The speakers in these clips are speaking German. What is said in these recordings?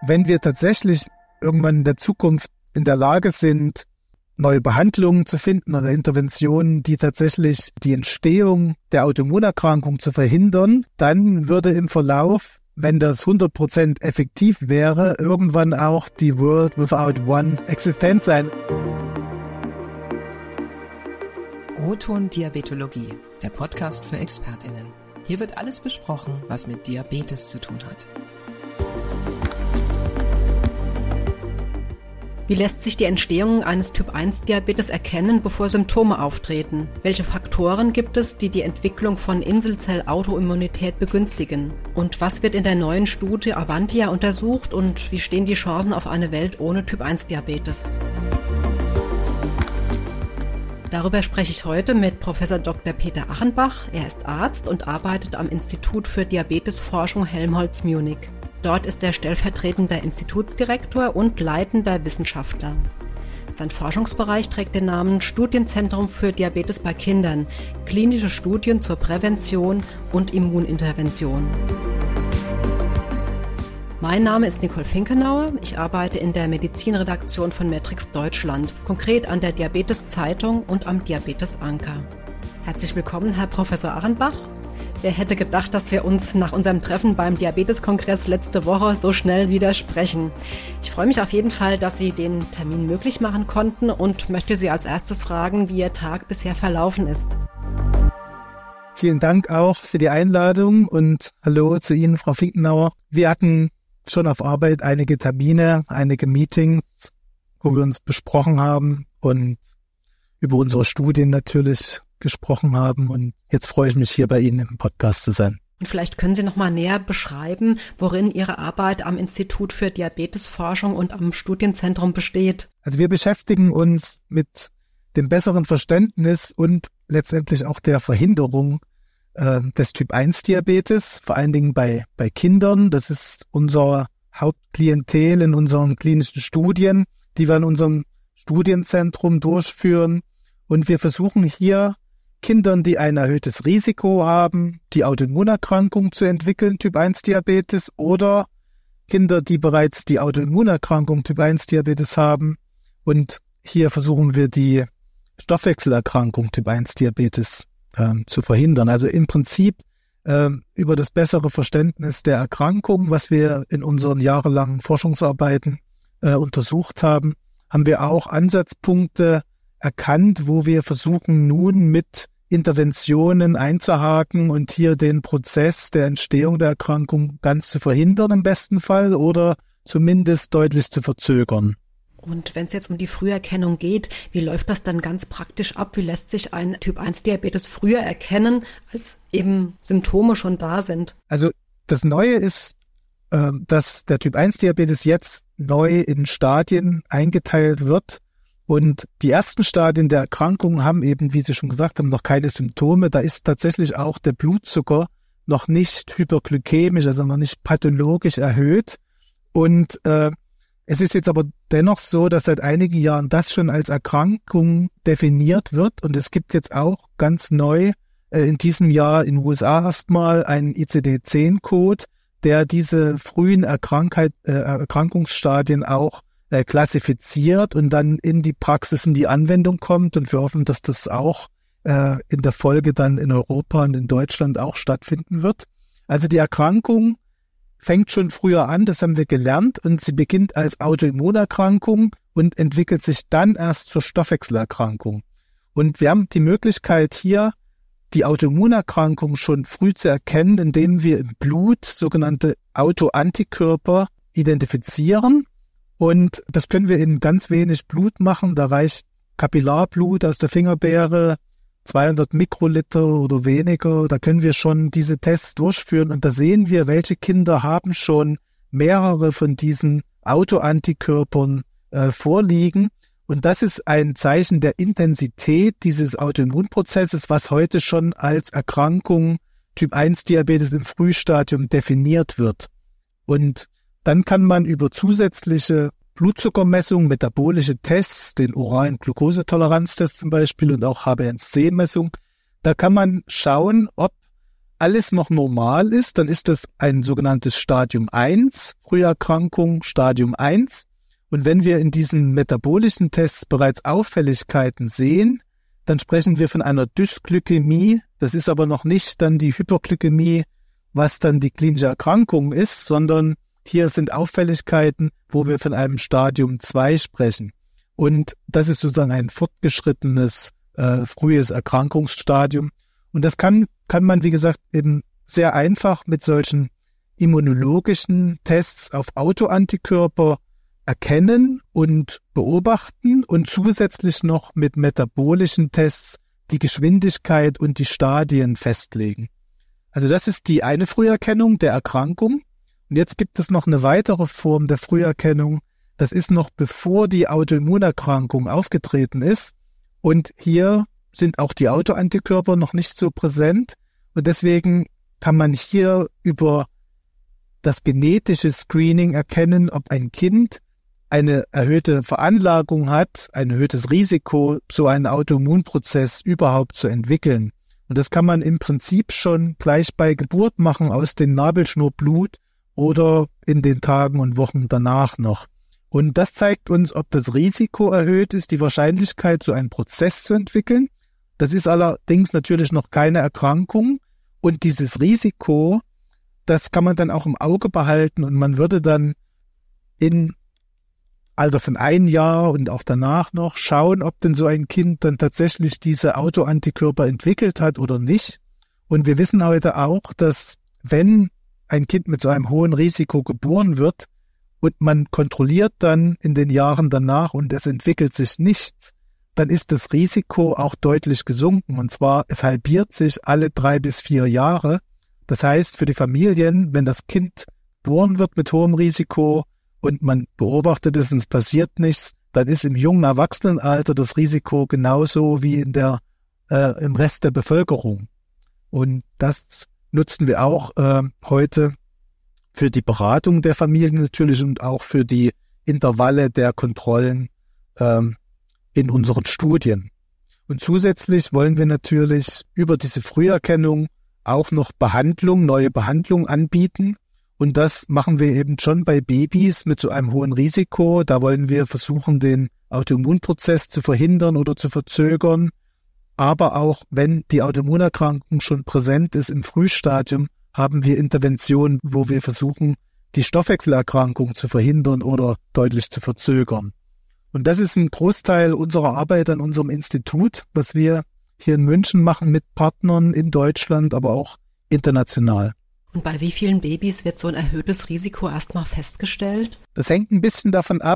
Wenn wir tatsächlich irgendwann in der Zukunft in der Lage sind, neue Behandlungen zu finden oder Interventionen, die tatsächlich die Entstehung der Autoimmunerkrankung zu verhindern, dann würde im Verlauf, wenn das 100% effektiv wäre, irgendwann auch die World Without One existent sein. O-Ton Diabetologie, der Podcast für ExpertInnen. Hier wird alles besprochen, was mit Diabetes zu tun hat. Wie lässt sich die Entstehung eines Typ-1-Diabetes erkennen, bevor Symptome auftreten? Welche Faktoren gibt es, die die Entwicklung von Inselzell-Autoimmunität begünstigen? Und was wird in der neuen Studie Avantia untersucht und wie stehen die Chancen auf eine Welt ohne Typ-1-Diabetes? Darüber spreche ich heute mit Professor Dr. Peter Achenbach. Er ist Arzt und arbeitet am Institut für Diabetesforschung Helmholtz Munich. Dort ist er stellvertretender Institutsdirektor und leitender Wissenschaftler. Sein Forschungsbereich trägt den Namen Studienzentrum für Diabetes bei Kindern, klinische Studien zur Prävention und Immunintervention. Mein Name ist Nicole Finkenauer. Ich arbeite in der Medizinredaktion von Matrix Deutschland, konkret an der Diabetes-Zeitung und am Diabetes-Anker. Herzlich willkommen, Herr Professor Achenbach. Wer hätte gedacht, dass wir uns nach unserem Treffen beim Diabetes-Kongress letzte Woche so schnell wieder sprechen? Ich freue mich auf jeden Fall, dass Sie den Termin möglich machen konnten und möchte Sie als erstes fragen, wie Ihr Tag bisher verlaufen ist. Vielen Dank auch für die Einladung und hallo zu Ihnen, Frau Finkenauer. Wir hatten schon auf Arbeit einige Termine, einige Meetings, wo wir uns besprochen haben und über unsere Studien natürlich gesprochen haben. Und jetzt freue ich mich, hier bei Ihnen im Podcast zu sein. Und vielleicht können Sie noch mal näher beschreiben, worin Ihre Arbeit am Institut für Diabetesforschung und am Studienzentrum besteht. Also wir beschäftigen uns mit dem besseren Verständnis und letztendlich auch der Verhinderung des Typ-1-Diabetes, vor allen Dingen bei Kindern. Das ist unser Hauptklientel in unseren klinischen Studien, die wir in unserem Studienzentrum durchführen. Und wir versuchen hier Kindern, die ein erhöhtes Risiko haben, die Autoimmunerkrankung zu entwickeln, Typ-1-Diabetes, oder Kinder, die bereits die Autoimmunerkrankung Typ-1-Diabetes haben. Und hier versuchen wir die Stoffwechselerkrankung Typ-1-Diabetes zu verhindern. Also im Prinzip über das bessere Verständnis der Erkrankung, was wir in unseren jahrelangen Forschungsarbeiten untersucht haben, haben wir auch Ansatzpunkte erkannt, wo wir versuchen nun mit Interventionen einzuhaken und hier den Prozess der Entstehung der Erkrankung ganz zu verhindern im besten Fall oder zumindest deutlich zu verzögern. Und wenn es jetzt um die Früherkennung geht, wie läuft das dann ganz praktisch ab? Wie lässt sich ein Typ-1-Diabetes früher erkennen, als eben Symptome schon da sind? Also das Neue ist, dass der Typ-1-Diabetes jetzt neu in Stadien eingeteilt wird. Und die ersten Stadien der Erkrankung haben eben, wie Sie schon gesagt haben, noch keine Symptome. Da ist tatsächlich auch der Blutzucker noch nicht hyperglykämisch, also noch nicht pathologisch erhöht. Und es ist jetzt aber dennoch so, dass seit einigen Jahren das schon als Erkrankung definiert wird. Und es gibt jetzt auch ganz neu in diesem Jahr in den USA erstmal einen ICD-10-Code, der diese frühen Erkrankungsstadien auch klassifiziert und dann in die Praxis, in die Anwendung kommt. Und wir hoffen, dass das auch in der Folge dann in Europa und in Deutschland auch stattfinden wird. Also die Erkrankung fängt schon früher an, das haben wir gelernt, und sie beginnt als Autoimmunerkrankung und entwickelt sich dann erst zur Stoffwechselerkrankung. Und wir haben die Möglichkeit hier, die Autoimmunerkrankung schon früh zu erkennen, indem wir im Blut sogenannte Autoantikörper identifizieren. Und das können wir in ganz wenig Blut machen. Da reicht Kapillarblut aus der Fingerbeere, 200 Mikroliter oder weniger. Da können wir schon diese Tests durchführen. Und da sehen wir, welche Kinder haben schon mehrere von diesen Autoantikörpern vorliegen. Und das ist ein Zeichen der Intensität dieses Autoimmunprozesses, was heute schon als Erkrankung Typ-1-Diabetes im Frühstadium definiert wird. Und dann kann man über zusätzliche Blutzuckermessung, metabolische Tests, den oralen Glukosetoleranztest zum Beispiel und auch HbA1c-Messung. Da kann man schauen, ob alles noch normal ist, dann ist das ein sogenanntes Stadium 1, Früherkrankung, Stadium 1. Und wenn wir in diesen metabolischen Tests bereits Auffälligkeiten sehen, dann sprechen wir von einer Dysglykämie. Das ist aber noch nicht dann die Hyperglykämie, was dann die klinische Erkrankung ist, sondern hier sind Auffälligkeiten, wo wir von einem Stadium 2 sprechen. Und das ist sozusagen ein fortgeschrittenes, frühes Erkrankungsstadium. Und das kann man, wie gesagt, eben sehr einfach mit solchen immunologischen Tests auf Autoantikörper erkennen und beobachten und zusätzlich noch mit metabolischen Tests die Geschwindigkeit und die Stadien festlegen. Also das ist die eine Früherkennung der Erkrankung. Und jetzt gibt es noch eine weitere Form der Früherkennung. Das ist noch bevor die Autoimmunerkrankung aufgetreten ist. Und hier sind auch die Autoantikörper noch nicht so präsent. Und deswegen kann man hier über das genetische Screening erkennen, ob ein Kind eine erhöhte Veranlagung hat, ein erhöhtes Risiko, so einen Autoimmunprozess überhaupt zu entwickeln. Und das kann man im Prinzip schon gleich bei Geburt machen aus dem Nabelschnurblut oder in den Tagen und Wochen danach noch. Und das zeigt uns, ob das Risiko erhöht ist, die Wahrscheinlichkeit, so einen Prozess zu entwickeln. Das ist allerdings natürlich noch keine Erkrankung. Und dieses Risiko, das kann man dann auch im Auge behalten und man würde dann in Alter von 1 Jahr und auch danach noch schauen, ob denn so ein Kind dann tatsächlich diese Autoantikörper entwickelt hat oder nicht. Und wir wissen heute auch, dass wenn ein Kind mit so einem hohen Risiko geboren wird und man kontrolliert dann in den Jahren danach und es entwickelt sich nichts, dann ist das Risiko auch deutlich gesunken. Und zwar, es halbiert sich alle 3 bis 4 Jahre. Das heißt, für die Familien, wenn das Kind geboren wird mit hohem Risiko und man beobachtet es und es passiert nichts, dann ist im jungen Erwachsenenalter das Risiko genauso wie im Rest der Bevölkerung. Und das nutzen wir auch heute für die Beratung der Familien natürlich und auch für die Intervalle der Kontrollen in unseren Studien. Und zusätzlich wollen wir natürlich über diese Früherkennung auch noch neue Behandlung anbieten. Und das machen wir eben schon bei Babys mit so einem hohen Risiko. Da wollen wir versuchen, den Autoimmunprozess zu verhindern oder zu verzögern. Aber auch wenn die Autoimmunerkrankung schon präsent ist im Frühstadium, haben wir Interventionen, wo wir versuchen, die Stoffwechselerkrankung zu verhindern oder deutlich zu verzögern. Und das ist ein Großteil unserer Arbeit an unserem Institut, was wir hier in München machen mit Partnern in Deutschland, aber auch international. Und bei wie vielen Babys wird so ein erhöhtes Risiko erstmal festgestellt? Das hängt ein bisschen davon ab,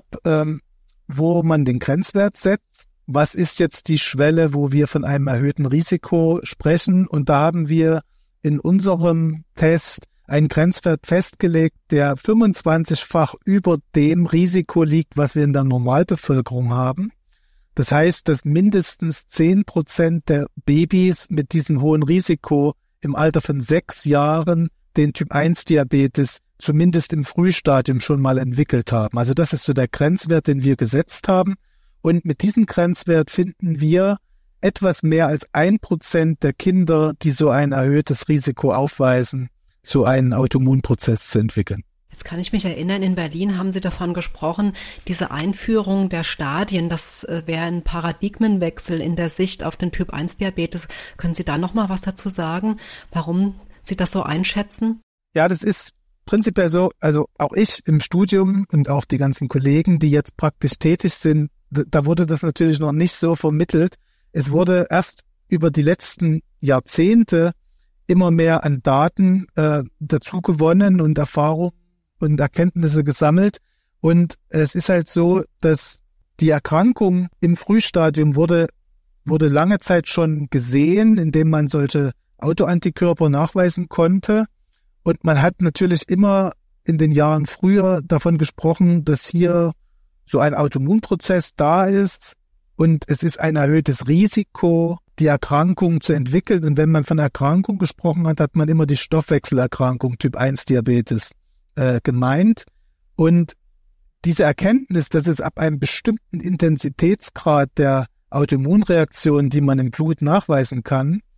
wo man den Grenzwert setzt. Was ist jetzt die Schwelle, wo wir von einem erhöhten Risiko sprechen? Und da haben wir in unserem Test einen Grenzwert festgelegt, der 25-fach über dem Risiko liegt, was wir in der Normalbevölkerung haben. Das heißt, dass mindestens 10% der Babys mit diesem hohen Risiko im Alter von 6 Jahren den Typ-1-Diabetes zumindest im Frühstadium schon mal entwickelt haben. Also das ist so der Grenzwert, den wir gesetzt haben. Und mit diesem Grenzwert finden wir etwas mehr als 1% der Kinder, die so ein erhöhtes Risiko aufweisen, so einen Autoimmunprozess zu entwickeln. Jetzt kann ich mich erinnern, in Berlin haben Sie davon gesprochen, diese Einführung der Stadien, das wäre ein Paradigmenwechsel in der Sicht auf den Typ-1-Diabetes. Können Sie da noch mal was dazu sagen, warum Sie das so einschätzen? Ja, das ist prinzipiell so, also auch ich im Studium und auch die ganzen Kollegen, die jetzt praktisch tätig sind, da wurde das natürlich noch nicht so vermittelt. Es wurde erst über die letzten Jahrzehnte immer mehr an Daten dazu gewonnen und Erfahrungen und Erkenntnisse gesammelt. Und es ist halt so, dass die Erkrankung im Frühstadium wurde lange Zeit schon gesehen, indem man solche Autoantikörper nachweisen konnte. Und man hat natürlich immer in den Jahren früher davon gesprochen, dass hier so ein Autoimmunprozess da ist und es ist ein erhöhtes Risiko, die Erkrankung zu entwickeln. Und wenn man von Erkrankung gesprochen hat, hat man immer die Stoffwechselerkrankung Typ-1-Diabetes gemeint. Und diese Erkenntnis, dass es ab einem bestimmten Intensitätsgrad der Autoimmunreaktion, die man im Blut nachweisen kann,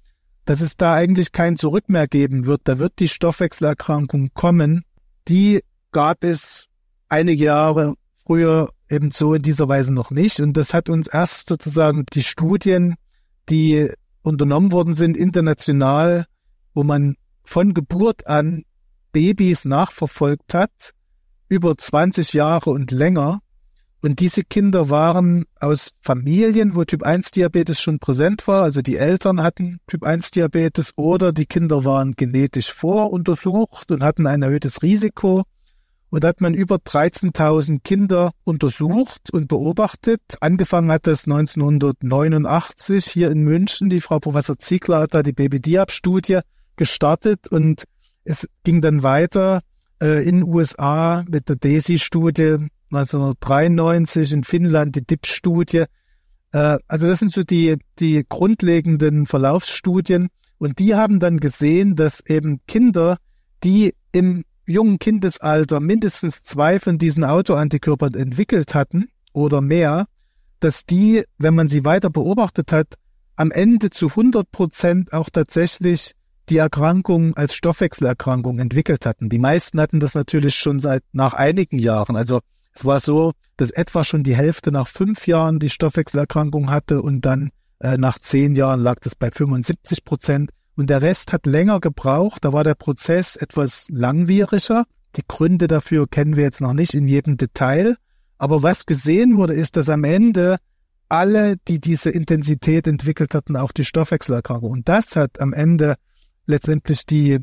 dass es da eigentlich kein Zurück mehr geben wird. Da wird die Stoffwechselerkrankung kommen. Die gab es einige Jahre früher eben so in dieser Weise noch nicht. Und das hat uns erst sozusagen die Studien, die unternommen worden sind, international, wo man von Geburt an Babys nachverfolgt hat, über 20 Jahre und länger. Und diese Kinder waren aus Familien, wo Typ-1-Diabetes schon präsent war, also die Eltern hatten Typ-1-Diabetes oder die Kinder waren genetisch voruntersucht und hatten ein erhöhtes Risiko. Und da hat man über 13.000 Kinder untersucht und beobachtet. Angefangen hat das 1989 hier in München. Die Frau Professor Ziegler hat da die Baby-Diab-Studie gestartet und es ging dann weiter in den USA mit der DESI-Studie 1993, in Finnland die DIP-Studie. Also das sind so die grundlegenden Verlaufsstudien. Und die haben dann gesehen, dass eben Kinder, die im jungen Kindesalter mindestens 2 von diesen Autoantikörpern entwickelt hatten oder mehr, dass die, wenn man sie weiter beobachtet hat, am Ende zu 100% auch tatsächlich die Erkrankung als Stoffwechselerkrankung entwickelt hatten. Die meisten hatten das natürlich schon nach einigen Jahren. Also es war so, dass etwa schon die Hälfte nach 5 Jahren die Stoffwechselerkrankung hatte und dann nach 10 Jahren lag das bei 75%. Und der Rest hat länger gebraucht. Da war der Prozess etwas langwieriger. Die Gründe dafür kennen wir jetzt noch nicht in jedem Detail. Aber was gesehen wurde, ist, dass am Ende alle, die diese Intensität entwickelt hatten, auch die Stoffwechselerkrankung. Und das hat am Ende letztendlich die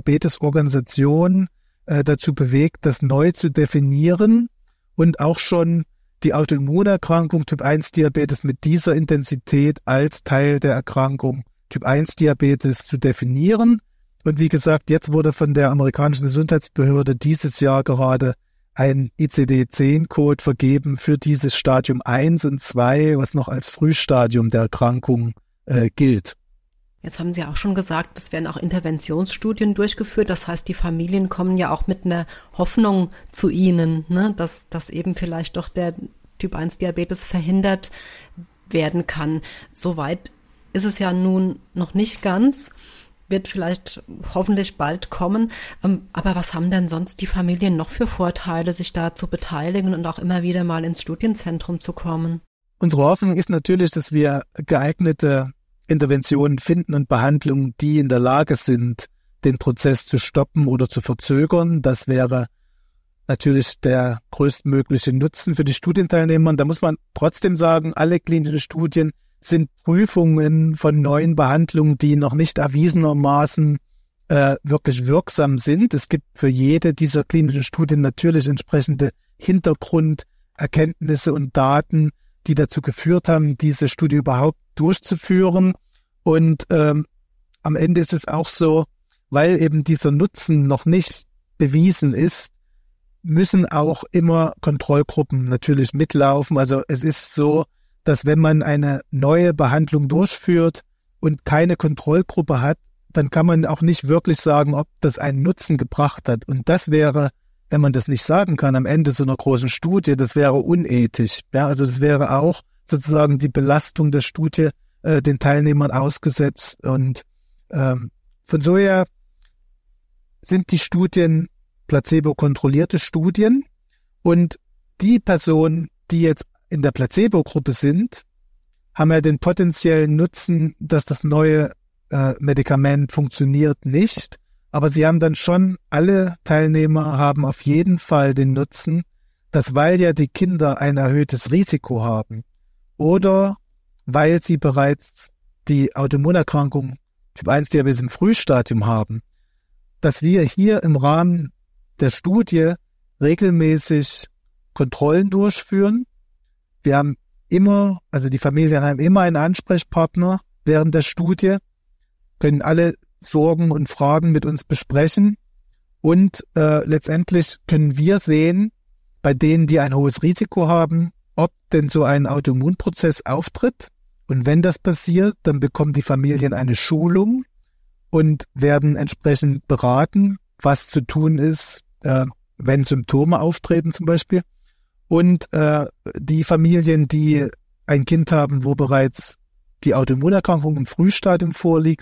Diabetesorganisation dazu bewegt, das neu zu definieren und auch schon die Autoimmunerkrankung Typ-1-Diabetes mit dieser Intensität als Teil der Erkrankung Typ-1-Diabetes zu definieren. Und wie gesagt, jetzt wurde von der amerikanischen Gesundheitsbehörde dieses Jahr gerade ein ICD-10-Code vergeben für dieses Stadium 1 und 2, was noch als Frühstadium der Erkrankung gilt. Jetzt haben Sie auch schon gesagt, es werden auch Interventionsstudien durchgeführt. Das heißt, die Familien kommen ja auch mit einer Hoffnung zu Ihnen, ne? dass eben vielleicht doch der Typ-1-Diabetes verhindert werden kann. Soweit ist es ja nun noch nicht ganz, wird vielleicht hoffentlich bald kommen. Aber was haben denn sonst die Familien noch für Vorteile, sich da zu beteiligen und auch immer wieder mal ins Studienzentrum zu kommen? Unsere Hoffnung ist natürlich, dass wir geeignete Interventionen finden und Behandlungen, die in der Lage sind, den Prozess zu stoppen oder zu verzögern. Das wäre natürlich der größtmögliche Nutzen für die Studienteilnehmer. Und da muss man trotzdem sagen, alle klinischen Studien sind Prüfungen von neuen Behandlungen, die noch nicht erwiesenermaßen wirklich wirksam sind. Es gibt für jede dieser klinischen Studien natürlich entsprechende Hintergrunderkenntnisse und Daten, die dazu geführt haben, diese Studie überhaupt durchzuführen. Und am Ende ist es auch so, weil eben dieser Nutzen noch nicht bewiesen ist, müssen auch immer Kontrollgruppen natürlich mitlaufen. Also es ist so, dass wenn man eine neue Behandlung durchführt und keine Kontrollgruppe hat, dann kann man auch nicht wirklich sagen, ob das einen Nutzen gebracht hat. Und das wäre, wenn man das nicht sagen kann, am Ende so einer großen Studie, das wäre unethisch. Ja, also das wäre auch sozusagen die Belastung der Studie den Teilnehmern ausgesetzt. Und von so her sind die Studien placebo-kontrollierte Studien. Und die Personen, die jetzt in der Placebo-Gruppe sind, haben ja den potenziellen Nutzen, dass das neue Medikament funktioniert, nicht. Aber sie haben dann schon, alle Teilnehmer haben auf jeden Fall den Nutzen, dass weil ja die Kinder ein erhöhtes Risiko haben oder weil sie bereits die Autoimmunerkrankung Typ-1-Diabetes im Frühstadium haben, dass wir hier im Rahmen der Studie regelmäßig Kontrollen durchführen. Wir haben immer, also die Familien haben immer einen Ansprechpartner während der Studie, können alle Sorgen und Fragen mit uns besprechen und letztendlich können wir sehen, bei denen, die ein hohes Risiko haben, ob denn so ein Autoimmunprozess auftritt. Und wenn das passiert, dann bekommen die Familien eine Schulung und werden entsprechend beraten, was zu tun ist, wenn Symptome auftreten zum Beispiel. Und die Familien, die ein Kind haben, wo bereits die Autoimmunerkrankung im Frühstadium vorliegt,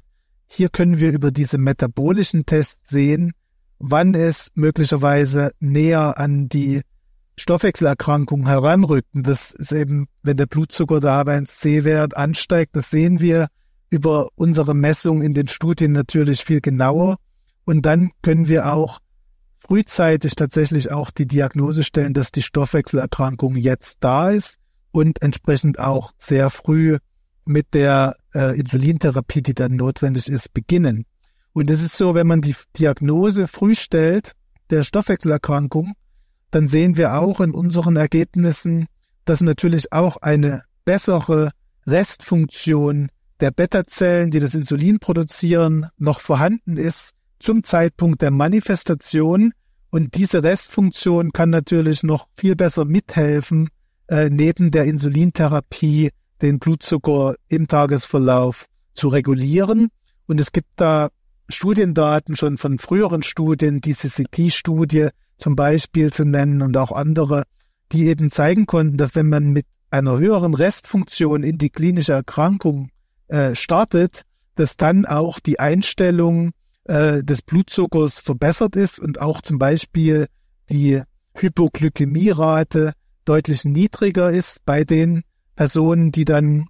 hier können wir über diese metabolischen Tests sehen, wann es möglicherweise näher an die Stoffwechselerkrankung heranrückt. Und das ist eben, wenn der Blutzucker, der H1C-Wert ansteigt, das sehen wir über unsere Messung in den Studien natürlich viel genauer. Und dann können wir auch frühzeitig tatsächlich auch die Diagnose stellen, dass die Stoffwechselerkrankung jetzt da ist und entsprechend auch sehr früh mit der Insulintherapie, die dann notwendig ist, beginnen. Und es ist so, wenn man die Diagnose früh stellt, der Stoffwechselerkrankung, dann sehen wir auch in unseren Ergebnissen, dass natürlich auch eine bessere Restfunktion der Beta-Zellen, die das Insulin produzieren, noch vorhanden ist zum Zeitpunkt der Manifestation. Und diese Restfunktion kann natürlich noch viel besser mithelfen, neben der Insulintherapie den Blutzucker im Tagesverlauf zu regulieren. Und es gibt da Studiendaten schon von früheren Studien, die CCT-Studie zum Beispiel zu nennen und auch andere, die eben zeigen konnten, dass wenn man mit einer höheren Restfunktion in die klinische Erkrankung startet, dass dann auch die Einstellung des Blutzuckers verbessert ist und auch zum Beispiel die Hypoglykämierate deutlich niedriger ist bei den Personen, die dann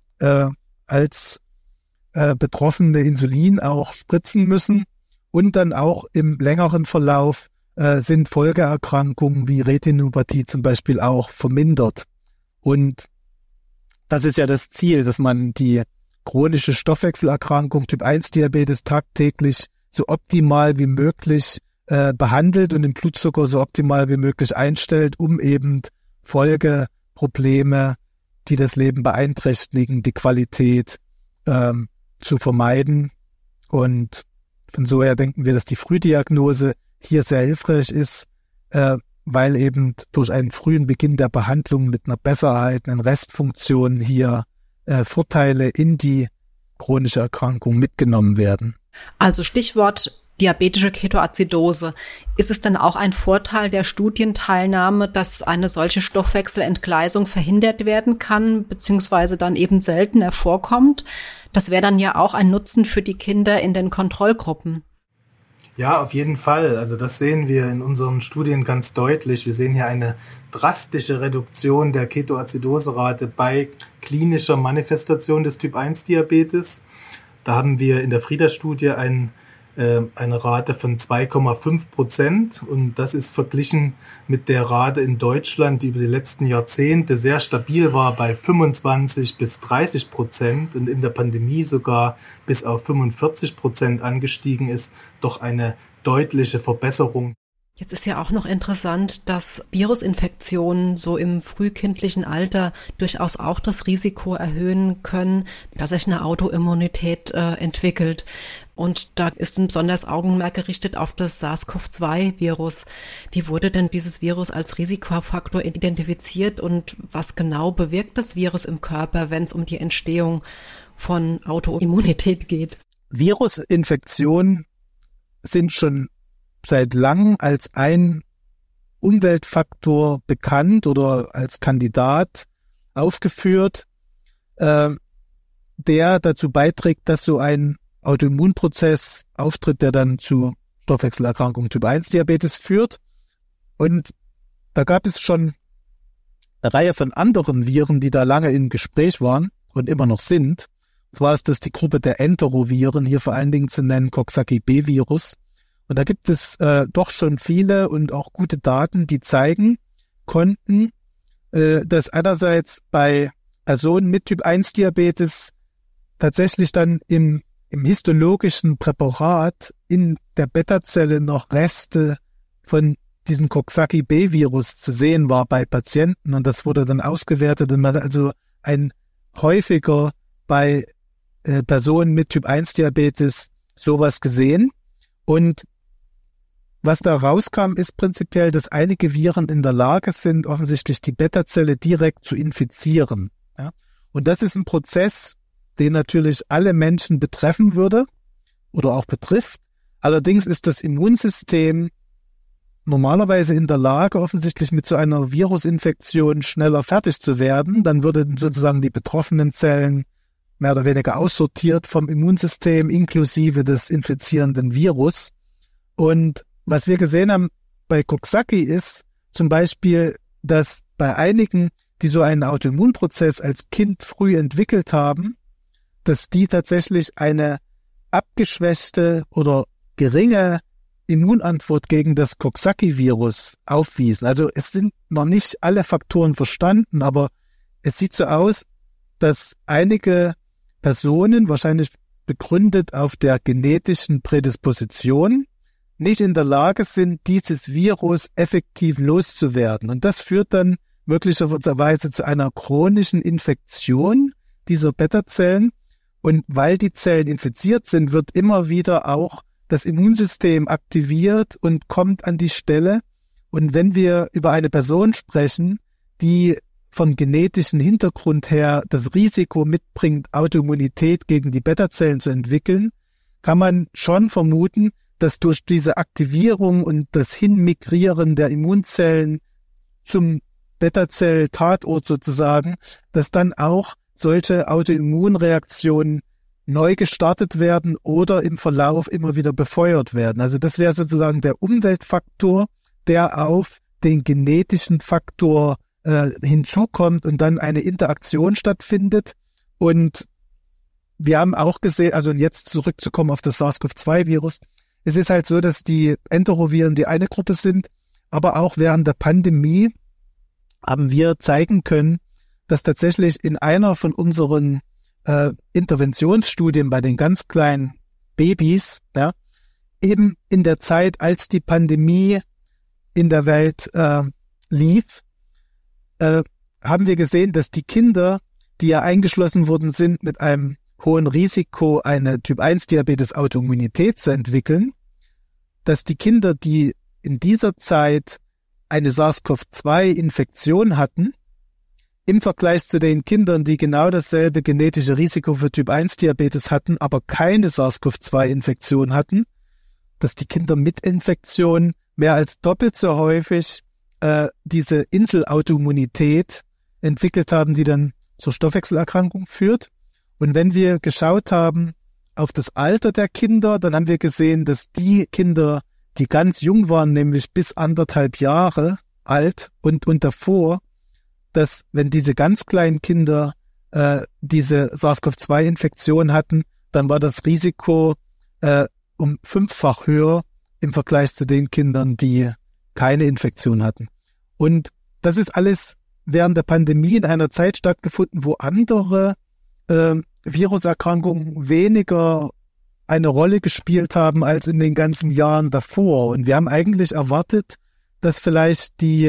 als Betroffene Insulin auch spritzen müssen. Und dann auch im längeren Verlauf sind Folgeerkrankungen wie Retinopathie zum Beispiel auch vermindert. Und das ist ja das Ziel, dass man die chronische Stoffwechselerkrankung Typ-1-Diabetes tagtäglich so optimal wie möglich behandelt und den Blutzucker so optimal wie möglich einstellt, um eben Folgeprobleme, die das Leben beeinträchtigen, die Qualität zu vermeiden. Und von so her denken wir, dass die Frühdiagnose hier sehr hilfreich ist, weil eben durch einen frühen Beginn der Behandlung mit einer besser erhaltenen Restfunktion hier Vorteile in die chronische Erkrankung mitgenommen werden. Also Stichwort diabetische Ketoazidose. Ist es denn auch ein Vorteil der Studienteilnahme, dass eine solche Stoffwechselentgleisung verhindert werden kann, beziehungsweise dann eben seltener vorkommt? Das wäre dann ja auch ein Nutzen für die Kinder in den Kontrollgruppen. Ja, auf jeden Fall. Also das sehen wir in unseren Studien ganz deutlich. Wir sehen hier eine drastische Reduktion der Ketoazidoserate bei klinischer Manifestation des Typ-1-Diabetes. Da haben wir in der FRIDA-Studie eine Rate von 2,5% und das ist verglichen mit der Rate in Deutschland, die über die letzten Jahrzehnte sehr stabil war bei 25-30% und in der Pandemie sogar bis auf 45% angestiegen ist, doch eine deutliche Verbesserung. Jetzt ist ja auch noch interessant, dass Virusinfektionen so im frühkindlichen Alter durchaus auch das Risiko erhöhen können, dass sich eine Autoimmunität entwickelt. Und da ist ein besonderes Augenmerk gerichtet auf das SARS-CoV-2-Virus. Wie wurde denn dieses Virus als Risikofaktor identifiziert und was genau bewirkt das Virus im Körper, wenn es um die Entstehung von Autoimmunität geht? Virusinfektionen sind schon seit langem als ein Umweltfaktor bekannt oder als Kandidat aufgeführt, der dazu beiträgt, dass so ein Autoimmunprozess auftritt, der dann zu Stoffwechselerkrankungen Typ-1-Diabetes führt. Und da gab es schon eine Reihe von anderen Viren, die da lange im Gespräch waren und immer noch sind. Und zwar ist das die Gruppe der Enteroviren, hier vor allen Dingen zu nennen Coxsackie-B-Virus. Und da gibt es doch schon viele und auch gute Daten, die zeigen konnten, dass einerseits bei Personen mit Typ-1-Diabetes tatsächlich dann im histologischen Präparat in der Beta-Zelle noch Reste von diesem Coxsackie-B-Virus zu sehen war bei Patienten. Und das wurde dann ausgewertet und man hat also häufiger bei Personen mit Typ-1-Diabetes sowas gesehen. Und was da rauskam, ist prinzipiell, dass einige Viren in der Lage sind, offensichtlich die Beta-Zelle direkt zu infizieren. Ja? Und das ist ein Prozess, den natürlich alle Menschen betreffen würde oder auch betrifft. Allerdings ist das Immunsystem normalerweise in der Lage, offensichtlich mit so einer Virusinfektion schneller fertig zu werden. Dann würden sozusagen die betroffenen Zellen mehr oder weniger aussortiert vom Immunsystem inklusive des infizierenden Virus. Und was wir gesehen haben bei Coxsackie ist zum Beispiel, dass bei einigen, die so einen Autoimmunprozess als Kind früh entwickelt haben, dass die tatsächlich eine abgeschwächte oder geringe Immunantwort gegen das Coxsackie-Virus aufwiesen. Also es sind noch nicht alle Faktoren verstanden, aber es sieht so aus, dass einige Personen, wahrscheinlich begründet auf der genetischen Prädisposition, nicht in der Lage sind, dieses Virus effektiv loszuwerden. Und das führt dann möglicherweise zu einer chronischen Infektion dieser Beta-Zellen. Und weil die Zellen infiziert sind, wird immer wieder auch das Immunsystem aktiviert und kommt an die Stelle. Und wenn wir über eine Person sprechen, die vom genetischen Hintergrund her das Risiko mitbringt, Autoimmunität gegen die Beta-Zellen zu entwickeln, kann man schon vermuten, dass durch diese Aktivierung und das Hinmigrieren der Immunzellen zum Beta-Zell-Tatort sozusagen, dass dann auch solche Autoimmunreaktionen neu gestartet werden oder im Verlauf immer wieder befeuert werden. Also das wäre sozusagen der Umweltfaktor, der auf den genetischen Faktor hinzukommt und dann eine Interaktion stattfindet. Und wir haben auch gesehen, also jetzt zurückzukommen auf das SARS-CoV-2-Virus, es ist halt so, dass die Enteroviren die eine Gruppe sind, aber auch während der Pandemie haben wir zeigen können, dass tatsächlich in einer von unseren Interventionsstudien bei den ganz kleinen Babys, ja, eben in der Zeit, als die Pandemie in der Welt lief, haben wir gesehen, dass die Kinder, die ja eingeschlossen worden sind mit einem hohen Risiko, eine Typ-1-Diabetes-Autoimmunität zu entwickeln, dass die Kinder, die in dieser Zeit eine SARS-CoV-2-Infektion hatten, im Vergleich zu den Kindern, die genau dasselbe genetische Risiko für Typ-1-Diabetes hatten, aber keine SARS-CoV-2-Infektion hatten, dass die Kinder mit Infektion mehr als doppelt so häufig diese Inselautoimmunität entwickelt haben, die dann zur Stoffwechselerkrankung führt. Und wenn wir geschaut haben auf das Alter der Kinder, dann haben wir gesehen, dass die Kinder, die ganz jung waren, nämlich bis 1,5 Jahre alt und davor, dass wenn diese ganz kleinen Kinder diese SARS-CoV-2-Infektion hatten, dann war das Risiko um 5-fach höher im Vergleich zu den Kindern, die keine Infektion hatten. Und das ist alles während der Pandemie in einer Zeit stattgefunden, wo andere Viruserkrankungen weniger eine Rolle gespielt haben als in den ganzen Jahren davor. Und wir haben eigentlich erwartet, dass vielleicht die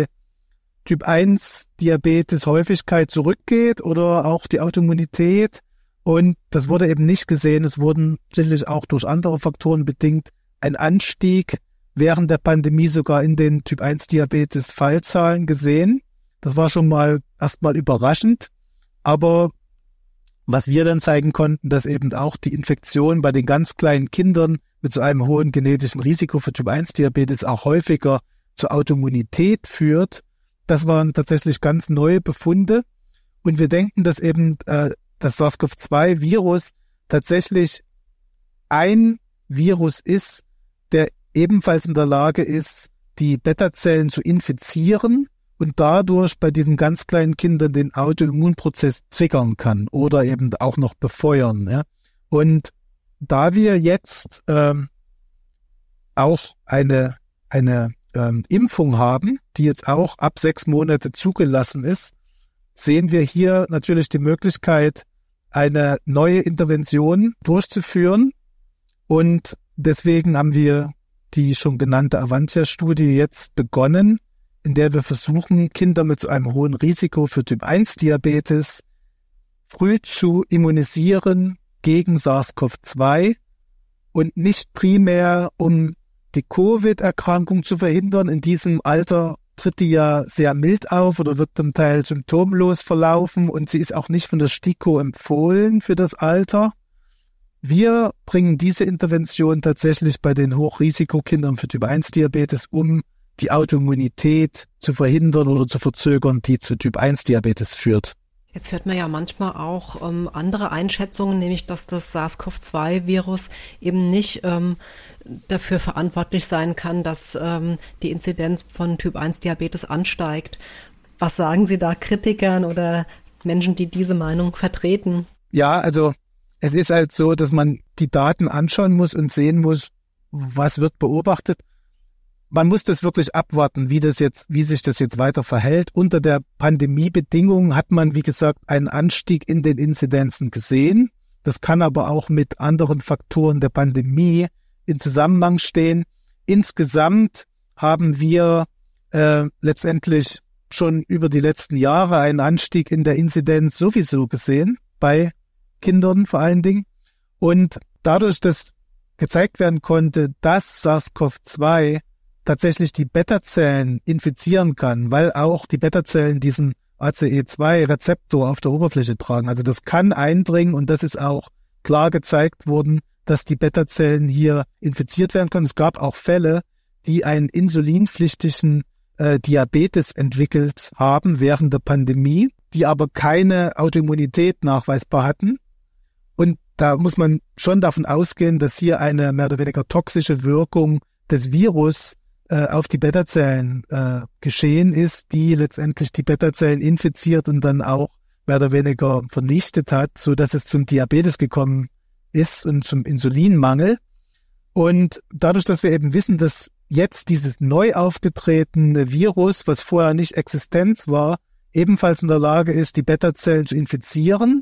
Typ-1-Diabetes-Häufigkeit zurückgeht oder auch die Autoimmunität. Und das wurde eben nicht gesehen. Es wurden sicherlich auch durch andere Faktoren bedingt ein Anstieg während der Pandemie sogar in den Typ-1-Diabetes-Fallzahlen gesehen. Das war schon mal erstmal überraschend. Aber was wir dann zeigen konnten, dass eben auch die Infektion bei den ganz kleinen Kindern mit so einem hohen genetischen Risiko für Typ-1-Diabetes auch häufiger zur Autoimmunität führt. Das waren tatsächlich ganz neue Befunde. Und wir denken, dass eben das SARS-CoV-2-Virus tatsächlich ein Virus ist, der ebenfalls in der Lage ist, die Beta-Zellen zu infizieren und dadurch bei diesen ganz kleinen Kindern den Autoimmunprozess triggern kann oder eben auch noch befeuern. Ja. Und da wir jetzt auch eine Impfung haben, die jetzt auch ab 6 Monate zugelassen ist, sehen wir hier natürlich die Möglichkeit, eine neue Intervention durchzuführen. Und deswegen haben wir die schon genannte Avantia-Studie jetzt begonnen, in der wir versuchen, Kinder mit so einem hohen Risiko für Typ-1-Diabetes früh zu immunisieren gegen SARS-CoV-2 und nicht primär, um die Covid-Erkrankung zu verhindern. In diesem Alter tritt die ja sehr mild auf oder wird zum Teil symptomlos verlaufen und sie ist auch nicht von der STIKO empfohlen für das Alter. Wir bringen diese Intervention tatsächlich bei den Hochrisikokindern für Typ-1-Diabetes, um die Autoimmunität zu verhindern oder zu verzögern, die zu Typ-1-Diabetes führt. Jetzt hört man ja manchmal auch andere Einschätzungen, nämlich dass das SARS-CoV-2-Virus eben nicht dafür verantwortlich sein kann, dass die Inzidenz von Typ-1-Diabetes ansteigt. Was sagen Sie da Kritikern oder Menschen, die diese Meinung vertreten? Ja, also es ist halt so, dass man die Daten anschauen muss und sehen muss, was wird beobachtet. Man muss das wirklich abwarten, wie sich das jetzt weiter verhält. Unter der Pandemiebedingung hat man, wie gesagt, einen Anstieg in den Inzidenzen gesehen. Das kann aber auch mit anderen Faktoren der Pandemie in Zusammenhang stehen. Insgesamt haben wir letztendlich schon über die letzten Jahre einen Anstieg in der Inzidenz sowieso gesehen, bei Kindern vor allen Dingen. Und dadurch, dass gezeigt werden konnte, dass SARS-CoV-2 tatsächlich die Beta-Zellen infizieren kann, weil auch die Beta-Zellen diesen ACE2-Rezeptor auf der Oberfläche tragen. Also das kann eindringen und das ist auch klar gezeigt worden, dass die Beta-Zellen hier infiziert werden können. Es gab auch Fälle, die einen insulinpflichtigen Diabetes entwickelt haben während der Pandemie, die aber keine Autoimmunität nachweisbar hatten. Und da muss man schon davon ausgehen, dass hier eine mehr oder weniger toxische Wirkung des Virus auf die Beta-Zellen geschehen ist, die letztendlich die Beta-Zellen infiziert und dann auch mehr oder weniger vernichtet hat, so dass es zum Diabetes gekommen ist und zum Insulinmangel. Und dadurch, dass wir eben wissen, dass jetzt dieses neu aufgetretene Virus, was vorher nicht existent war, ebenfalls in der Lage ist, die Beta-Zellen zu infizieren,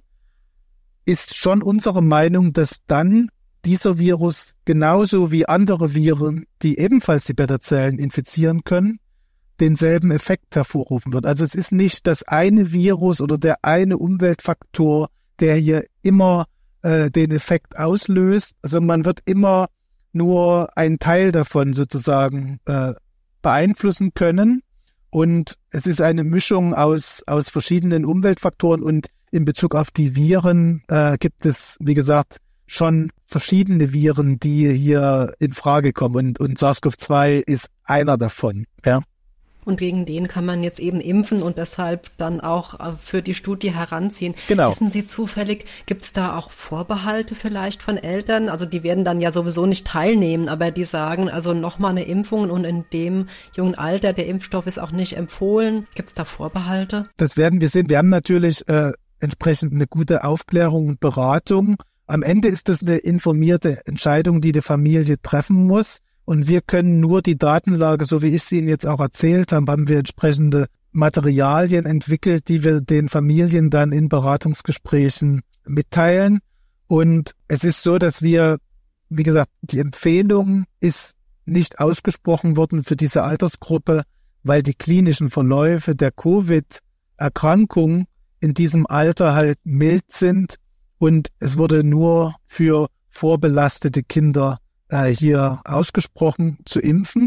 ist schon unsere Meinung, dass dann dieser Virus genauso wie andere Viren, die ebenfalls die Beta-Zellen infizieren können, denselben Effekt hervorrufen wird. Also es ist nicht das eine Virus oder der eine Umweltfaktor, der hier immer den Effekt auslöst. Also man wird immer nur einen Teil davon sozusagen beeinflussen können. Und es ist eine Mischung aus verschiedenen Umweltfaktoren. Und in Bezug auf die Viren gibt es, wie gesagt, schon verschiedene Viren, die hier in Frage kommen. Und SARS-CoV-2 ist einer davon. Ja. Und gegen den kann man jetzt eben impfen und deshalb dann auch für die Studie heranziehen. Genau. Wissen Sie zufällig, gibt es da auch Vorbehalte vielleicht von Eltern? Also die werden dann ja sowieso nicht teilnehmen, aber die sagen, also nochmal eine Impfung und in dem jungen Alter, der Impfstoff ist auch nicht empfohlen. Gibt es da Vorbehalte? Das werden wir sehen. Wir haben natürlich entsprechend eine gute Aufklärung und Beratung. Am Ende ist das eine informierte Entscheidung, die Familie treffen muss. Und wir können nur die Datenlage, so wie ich sie Ihnen jetzt auch erzählt habe, haben wir entsprechende Materialien entwickelt, die wir den Familien dann in Beratungsgesprächen mitteilen. Und es ist so, dass wir, wie gesagt, die Empfehlung ist nicht ausgesprochen worden für diese Altersgruppe, weil die klinischen Verläufe der Covid-Erkrankung in diesem Alter halt mild sind. Und es wurde nur für vorbelastete Kinder hier ausgesprochen zu impfen.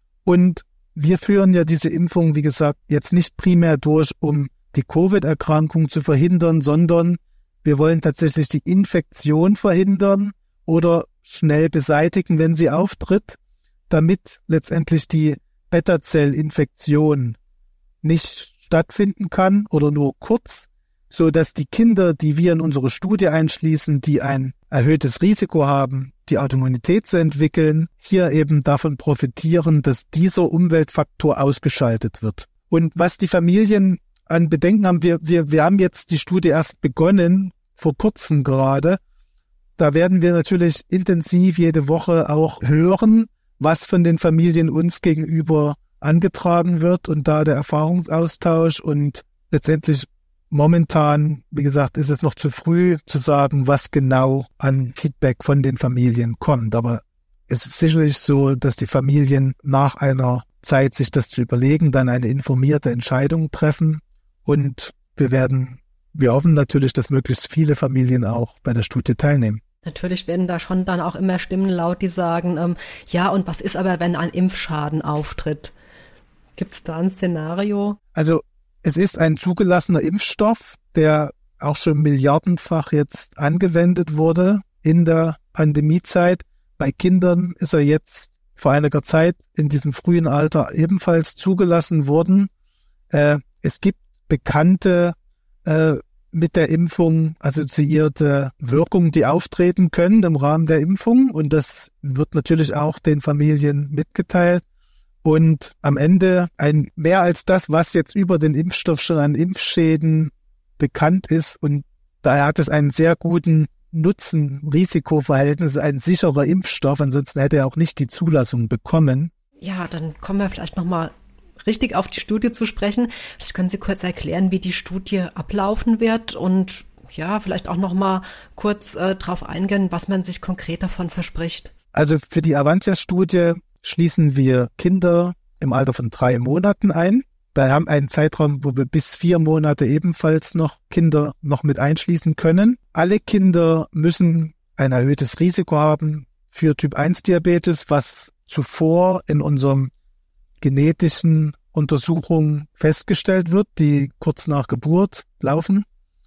Und wir führen ja diese Impfung, wie gesagt, jetzt nicht primär durch, um die Covid-Erkrankung zu verhindern, sondern wir wollen tatsächlich die Infektion verhindern oder schnell beseitigen, wenn sie auftritt, damit letztendlich die Beta-Zell-Infektion nicht stattfinden kann oder nur kurz, so dass die Kinder, die wir in unsere Studie einschließen, die ein erhöhtes Risiko haben, die Autoimmunität zu entwickeln, hier eben davon profitieren, dass dieser Umweltfaktor ausgeschaltet wird. Und was die Familien an Bedenken haben, wir haben jetzt die Studie erst begonnen, vor kurzem gerade. Da werden wir natürlich intensiv jede Woche auch hören, was von den Familien uns gegenüber angetragen wird und da der Erfahrungsaustausch und letztendlich momentan, wie gesagt, ist es noch zu früh zu sagen, was genau an Feedback von den Familien kommt. Aber es ist sicherlich so, dass die Familien nach einer Zeit, sich das zu überlegen, dann eine informierte Entscheidung treffen. Und wir hoffen natürlich, dass möglichst viele Familien auch bei der Studie teilnehmen. Natürlich werden da schon dann auch immer Stimmen laut, die sagen, ja, und was ist aber, wenn ein Impfschaden auftritt? Gibt es da ein Szenario? Also es ist ein zugelassener Impfstoff, der auch schon milliardenfach jetzt angewendet wurde in der Pandemiezeit. Bei Kindern ist er jetzt vor einiger Zeit in diesem frühen Alter ebenfalls zugelassen worden. Es gibt bekannte mit der Impfung assoziierte Wirkungen, die auftreten können im Rahmen der Impfung. Und das wird natürlich auch den Familien mitgeteilt. Und am Ende mehr als das, was jetzt über den Impfstoff schon an Impfschäden bekannt ist. Und daher hat es einen sehr guten Nutzen-Risiko-Verhältnis, ein sicherer Impfstoff. Ansonsten hätte er auch nicht die Zulassung bekommen. Ja, dann kommen wir vielleicht nochmal richtig auf die Studie zu sprechen. Vielleicht können Sie kurz erklären, wie die Studie ablaufen wird und ja, vielleicht auch nochmal kurz drauf eingehen, was man sich konkret davon verspricht. Also für die Avantia-Studie schließen wir Kinder im Alter von 3 Monaten ein. Wir haben einen Zeitraum, wo wir bis 4 Monate ebenfalls noch Kinder noch mit einschließen können. Alle Kinder müssen ein erhöhtes Risiko haben für Typ-1-Diabetes, was zuvor in unserem genetischen Untersuchungen festgestellt wird, die kurz nach Geburt laufen.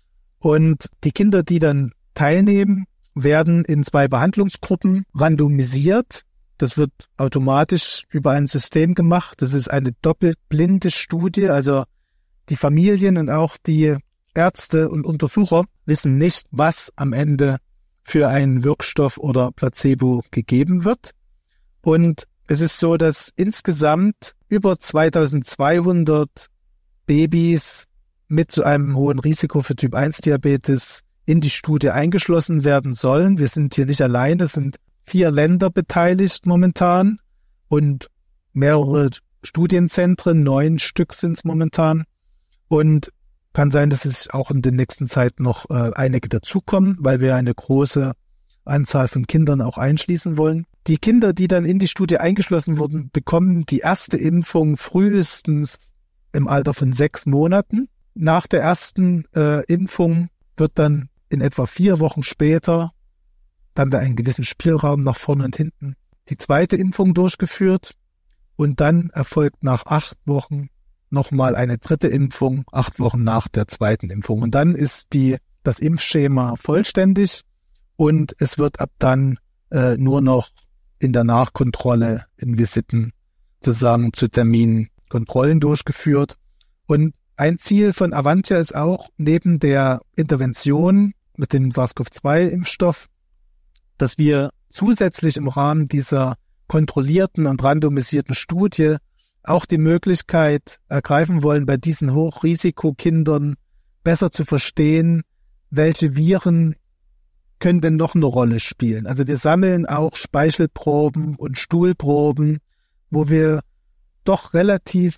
Und die Kinder, die dann teilnehmen, werden in 2 Behandlungsgruppen randomisiert. Das wird automatisch über ein System gemacht. Das ist eine doppelblinde Studie. Also die Familien und auch die Ärzte und Untersucher wissen nicht, was am Ende für einen Wirkstoff oder Placebo gegeben wird. Und es ist so, dass insgesamt über 2200 Babys mit so einem hohen Risiko für Typ-1-Diabetes in die Studie eingeschlossen werden sollen. Wir sind hier nicht allein, es sind 4 Länder beteiligt momentan und mehrere Studienzentren, 9 Stück sind es momentan. Und kann sein, dass es auch in der nächsten Zeit noch einige dazukommen, weil wir eine große Anzahl von Kindern auch einschließen wollen. Die Kinder, die dann in die Studie eingeschlossen wurden, bekommen die erste Impfung frühestens im Alter von 6 Monaten. Nach der ersten Impfung wird dann in etwa 4 Wochen später, dann bei einem gewissen Spielraum nach vorne und hinten, die zweite Impfung durchgeführt und dann erfolgt nach 8 Wochen nochmal eine dritte Impfung, 8 Wochen nach der zweiten Impfung. Und dann ist das Impfschema vollständig und es wird ab dann nur noch in der Nachkontrolle in Visiten sozusagen zu Terminen Kontrollen durchgeführt. Und ein Ziel von Avantia ist auch, neben der Intervention mit dem SARS-CoV-2-Impfstoff, dass wir zusätzlich im Rahmen dieser kontrollierten und randomisierten Studie auch die Möglichkeit ergreifen wollen, bei diesen Hochrisikokindern besser zu verstehen, welche Viren können denn noch eine Rolle spielen. Also wir sammeln auch Speichelproben und Stuhlproben, wo wir doch relativ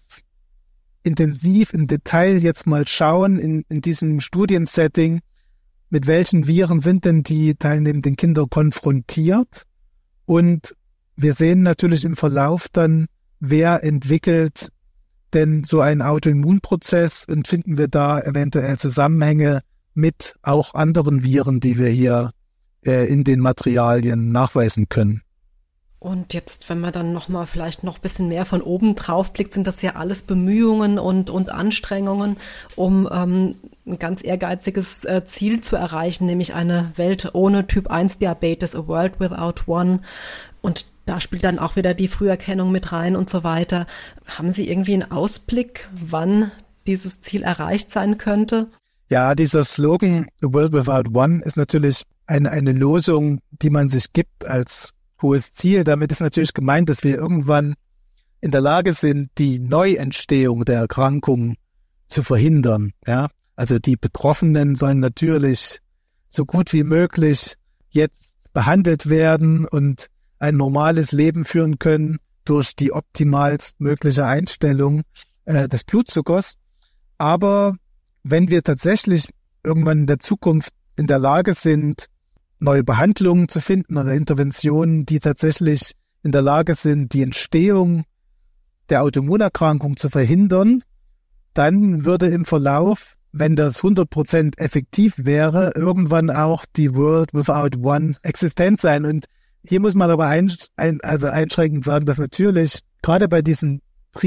intensiv im Detail jetzt mal schauen in diesem Studiensetting, mit welchen Viren sind denn die teilnehmenden Kinder konfrontiert. Und wir sehen natürlich im Verlauf dann, wer entwickelt denn so einen Autoimmunprozess und finden wir da eventuell Zusammenhänge mit auch anderen Viren, die wir hier in den Materialien nachweisen können. Und jetzt, wenn man dann nochmal vielleicht noch ein bisschen mehr von oben drauf blickt, sind das ja alles Bemühungen und Anstrengungen, um ein ganz ehrgeiziges Ziel zu erreichen, nämlich eine Welt ohne Typ-1-Diabetes, a world without one. Und da spielt dann auch wieder die Früherkennung mit rein und so weiter. Haben Sie irgendwie einen Ausblick, wann dieses Ziel erreicht sein könnte? Ja, dieser Slogan, a world without one, ist natürlich eine Losung, die man sich gibt als hohes Ziel. Damit ist natürlich gemeint, dass wir irgendwann in der Lage sind, die Neuentstehung der Erkrankung zu verhindern. Ja, also die Betroffenen sollen natürlich so gut wie möglich jetzt behandelt werden und ein normales Leben führen können durch die optimalst mögliche Einstellung des Blutzuckers. Aber wenn wir tatsächlich irgendwann in der Zukunft in der Lage sind, neue Behandlungen zu finden oder Interventionen, die tatsächlich in der Lage sind, die Entstehung der Autoimmunerkrankung zu verhindern, dann würde im Verlauf, wenn das 100% effektiv wäre, irgendwann auch die World Without One existent sein. Und hier muss man aber einschränkend sagen, dass natürlich gerade bei diesen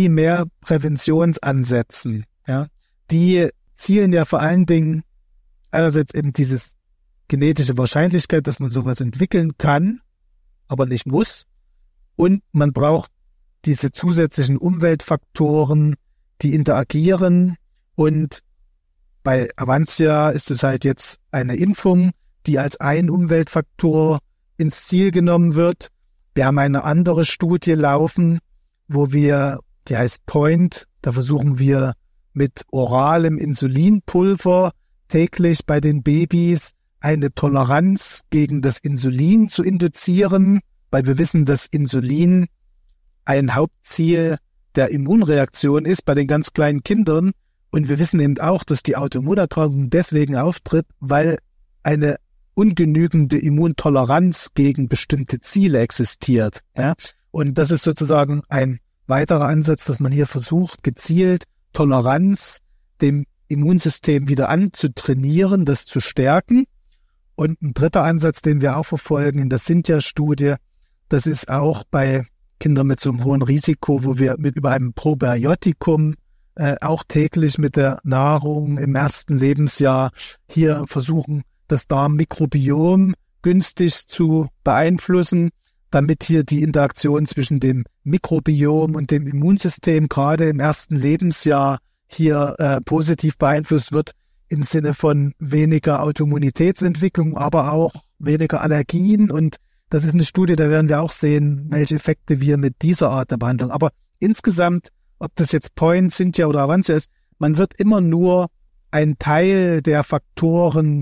Primärpräventionsansätzen, ja, die zielen ja vor allen Dingen einerseits eben dieses genetische Wahrscheinlichkeit, dass man sowas entwickeln kann, aber nicht muss. Und man braucht diese zusätzlichen Umweltfaktoren, die interagieren. Und Bei Avantia ist es halt jetzt eine Impfung, die als ein Umweltfaktor ins Ziel genommen wird. Wir haben eine andere Studie laufen, die heißt POINT, da versuchen wir mit oralem Insulinpulver täglich bei den Babys eine Toleranz gegen das Insulin zu induzieren, weil wir wissen, dass Insulin ein Hauptziel der Immunreaktion ist bei den ganz kleinen Kindern. Und wir wissen eben auch, dass die Autoimmunerkrankung deswegen auftritt, weil eine ungenügende Immuntoleranz gegen bestimmte Ziele existiert. Ja? Und das ist sozusagen ein weiterer Ansatz, dass man hier versucht, gezielt Toleranz dem Immunsystem wieder anzutrainieren, das zu stärken. Und ein dritter Ansatz, den wir auch verfolgen in der Cynthia-Studie, das ist auch bei Kindern mit so einem hohen Risiko, wo wir über einem Probiotikum auch täglich mit der Nahrung im ersten Lebensjahr hier versuchen, das Darmmikrobiom günstig zu beeinflussen, damit hier die Interaktion zwischen dem Mikrobiom und dem Immunsystem gerade im ersten Lebensjahr hier positiv beeinflusst wird, im Sinne von weniger Autoimmunitätsentwicklung, aber auch weniger Allergien. Und das ist eine Studie, da werden wir auch sehen, welche Effekte wir mit dieser Art der Behandlung. Aber insgesamt, ob das jetzt POINT, Cynthia oder Avantia ist, man wird immer nur einen Teil der Faktoren,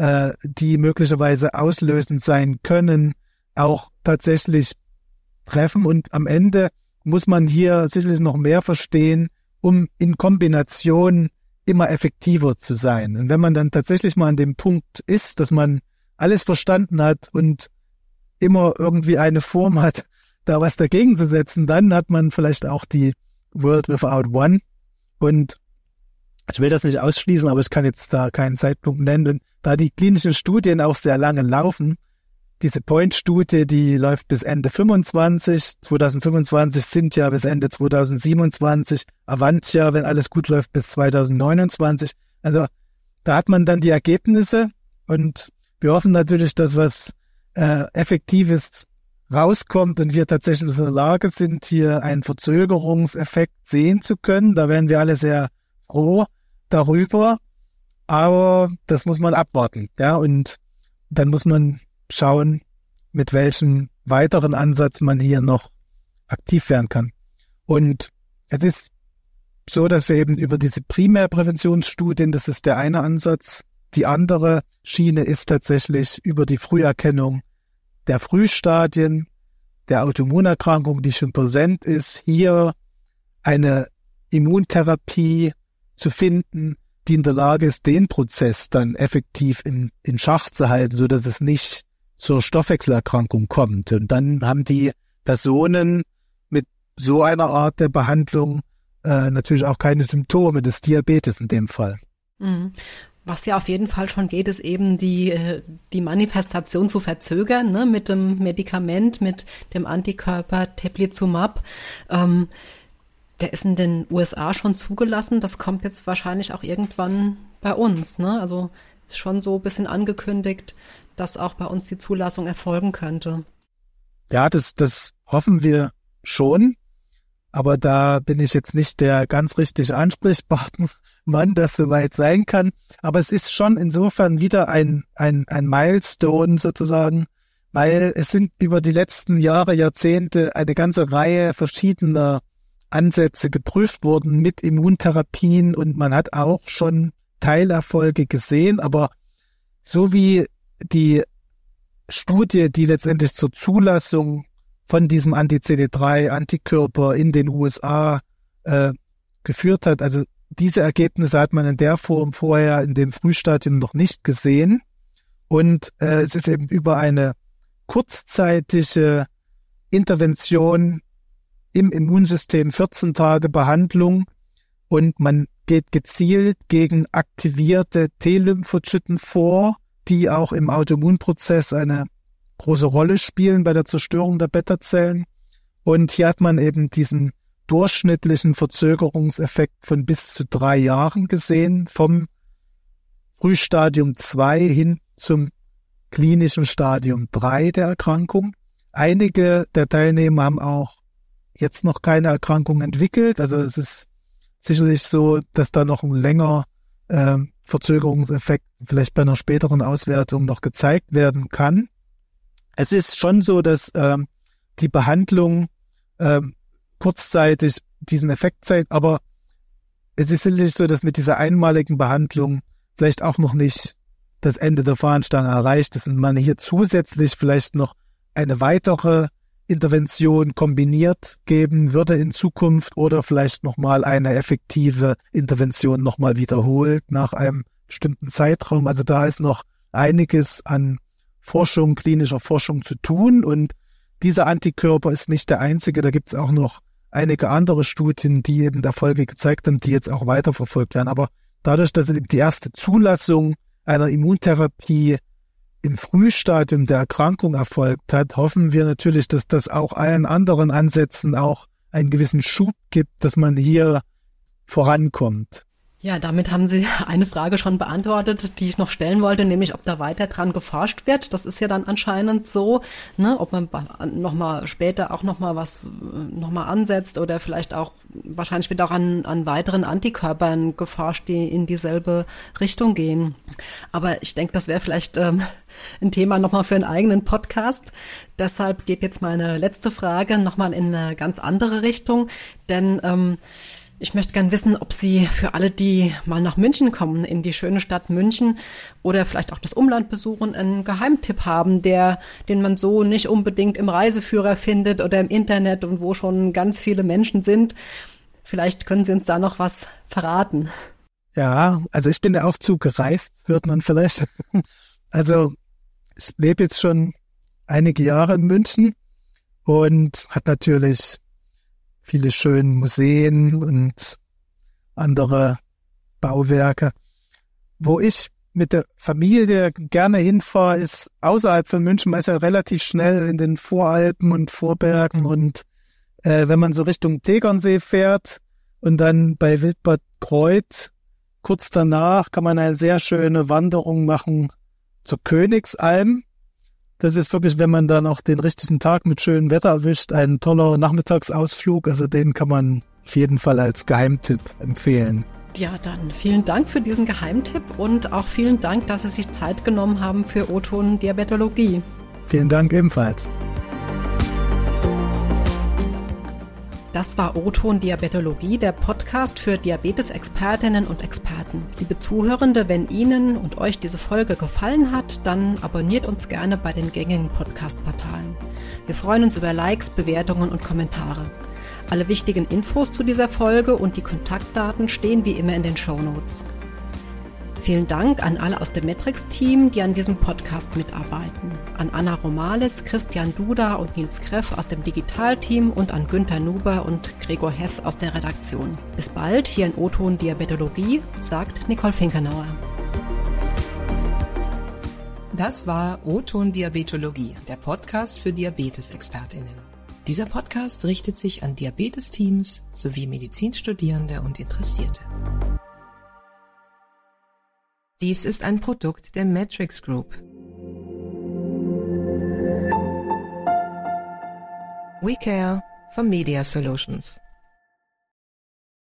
die möglicherweise auslösend sein können, auch tatsächlich treffen. Und am Ende muss man hier sicherlich noch mehr verstehen, um in Kombination immer effektiver zu sein. Und wenn man dann tatsächlich mal an dem Punkt ist, dass man alles verstanden hat und immer irgendwie eine Form hat, da was dagegen zu setzen, dann hat man vielleicht auch die World Without One. Und ich will das nicht ausschließen, aber ich kann jetzt da keinen Zeitpunkt nennen. Und da die klinischen Studien auch sehr lange laufen, diese POINT-Studie, die läuft bis Ende 2025 sind ja bis Ende 2027, Avantia, wenn alles gut läuft, bis 2029. Also da hat man dann die Ergebnisse und wir hoffen natürlich, dass was Effektives rauskommt und wir tatsächlich in der Lage sind, hier einen Verzögerungseffekt sehen zu können. Da wären wir alle sehr froh darüber, aber das muss man abwarten. Ja, und dann muss man schauen, mit welchem weiteren Ansatz man hier noch aktiv werden kann. Und es ist so, dass wir eben über diese Primärpräventionsstudien, das ist der eine Ansatz. Die andere Schiene ist tatsächlich über die Früherkennung der Frühstadien, der Autoimmunerkrankung, die schon präsent ist, hier eine Immuntherapie zu finden, die in der Lage ist, den Prozess dann effektiv in Schach zu halten, so dass es nicht zur Stoffwechselerkrankung kommt. Und dann haben die Personen mit so einer Art der Behandlung natürlich auch keine Symptome des Diabetes in dem Fall. Mhm. Was ja auf jeden Fall schon geht, ist eben die Manifestation zu verzögern, ne, mit dem Medikament, mit dem Antikörper Teplizumab. Der ist in den USA schon zugelassen. Das kommt jetzt wahrscheinlich auch irgendwann bei uns, ne? Also ist schon so ein bisschen angekündigt, dass auch bei uns die Zulassung erfolgen könnte. Ja, das hoffen wir schon. Aber da bin ich jetzt nicht der ganz richtige Ansprechpartner, wann das soweit sein kann. Aber es ist schon insofern wieder ein Milestone sozusagen, weil es sind über die letzten Jahre, Jahrzehnte eine ganze Reihe verschiedener Ansätze geprüft worden mit Immuntherapien und man hat auch schon Teilerfolge gesehen. Aber so wie die Studie, die letztendlich zur Zulassung von diesem Anti-CD3-Antikörper in den USA geführt hat. Also diese Ergebnisse hat man in der Form vorher in dem Frühstadium noch nicht gesehen. Und es ist eben über eine kurzzeitige Intervention im Immunsystem, 14 Tage Behandlung und man geht gezielt gegen aktivierte T-Lymphozyten vor, die auch im Autoimmunprozess eine große Rolle spielen bei der Zerstörung der Beta-Zellen. Und hier hat man eben diesen durchschnittlichen Verzögerungseffekt von bis zu 3 Jahren gesehen, vom Frühstadium 2 hin zum klinischen Stadium 3 der Erkrankung. Einige der Teilnehmer haben auch jetzt noch keine Erkrankung entwickelt. Also es ist sicherlich so, dass da noch ein länger Verzögerungseffekt vielleicht bei einer späteren Auswertung noch gezeigt werden kann. Es ist schon so, dass die Behandlung kurzzeitig diesen Effekt zeigt, aber es ist sicherlich so, dass mit dieser einmaligen Behandlung vielleicht auch noch nicht das Ende der Fahnenstange erreicht ist und man hier zusätzlich vielleicht noch eine weitere Intervention kombiniert geben würde in Zukunft oder vielleicht nochmal eine effektive Intervention nochmal wiederholt nach einem bestimmten Zeitraum. Also da ist noch einiges an Forschung, klinischer Forschung zu tun und dieser Antikörper ist nicht der einzige, da gibt es auch noch einige andere Studien, die eben Erfolge gezeigt haben, die jetzt auch weiterverfolgt werden. Aber dadurch, dass eben die erste Zulassung einer Immuntherapie im Frühstadium der Erkrankung erfolgt hat, hoffen wir natürlich, dass das auch allen anderen Ansätzen auch einen gewissen Schub gibt, dass man hier vorankommt. Ja, damit haben Sie eine Frage schon beantwortet, die ich noch stellen wollte, nämlich ob da weiter dran geforscht wird. Das ist ja dann anscheinend so, ne, ob man nochmal später auch nochmal was nochmal ansetzt oder vielleicht auch, wahrscheinlich wird auch an weiteren Antikörpern geforscht, die in dieselbe Richtung gehen. Aber ich denke, das wäre vielleicht ein Thema nochmal für einen eigenen Podcast. Deshalb geht jetzt meine letzte Frage nochmal in eine ganz andere Richtung, denn ich möchte gern wissen, ob Sie für alle, die mal nach München kommen, in die schöne Stadt München oder vielleicht auch das Umland besuchen, einen Geheimtipp haben, den man so nicht unbedingt im Reiseführer findet oder im Internet und wo schon ganz viele Menschen sind. Vielleicht können Sie uns da noch was verraten. Ja, also ich bin ja auch zugereist, hört man vielleicht. Also ich lebe jetzt schon einige Jahre in München und hat natürlich viele schöne Museen und andere Bauwerke. Wo ich mit der Familie gerne hinfahre, ist außerhalb von München, man ist ja relativ schnell in den Voralpen und Vorbergen und wenn man so Richtung Tegernsee fährt und dann bei Wildbad Kreuth, kurz danach kann man eine sehr schöne Wanderung machen zur Königsalm. Das ist wirklich, wenn man dann auch den richtigen Tag mit schönem Wetter erwischt, ein toller Nachmittagsausflug. Also den kann man auf jeden Fall als Geheimtipp empfehlen. Ja, dann vielen Dank für diesen Geheimtipp und auch vielen Dank, dass Sie sich Zeit genommen haben für O-Ton Diabetologie. Vielen Dank ebenfalls. Das war O-Ton Diabetologie, der Podcast für Diabetes-Expertinnen und Experten. Liebe Zuhörende, wenn Ihnen und euch diese Folge gefallen hat, dann abonniert uns gerne bei den gängigen Podcast-Portalen. Wir freuen uns über Likes, Bewertungen und Kommentare. Alle wichtigen Infos zu dieser Folge und die Kontaktdaten stehen wie immer in den Shownotes. Vielen Dank an alle aus dem Metrix-Team, die an diesem Podcast mitarbeiten. An Anna Romales, Christian Duda und Nils Kreff aus dem Digitalteam und an Günther Nuber und Gregor Hess aus der Redaktion. Bis bald hier in O-Ton Diabetologie, sagt Nicole Finkernauer. Das war O-Ton Diabetologie, der Podcast für Diabetes-ExpertInnen. Dieser Podcast richtet sich an Diabetesteams sowie Medizinstudierende und Interessierte. Dies ist ein Produkt der Metrix Group. We care for Media Solutions.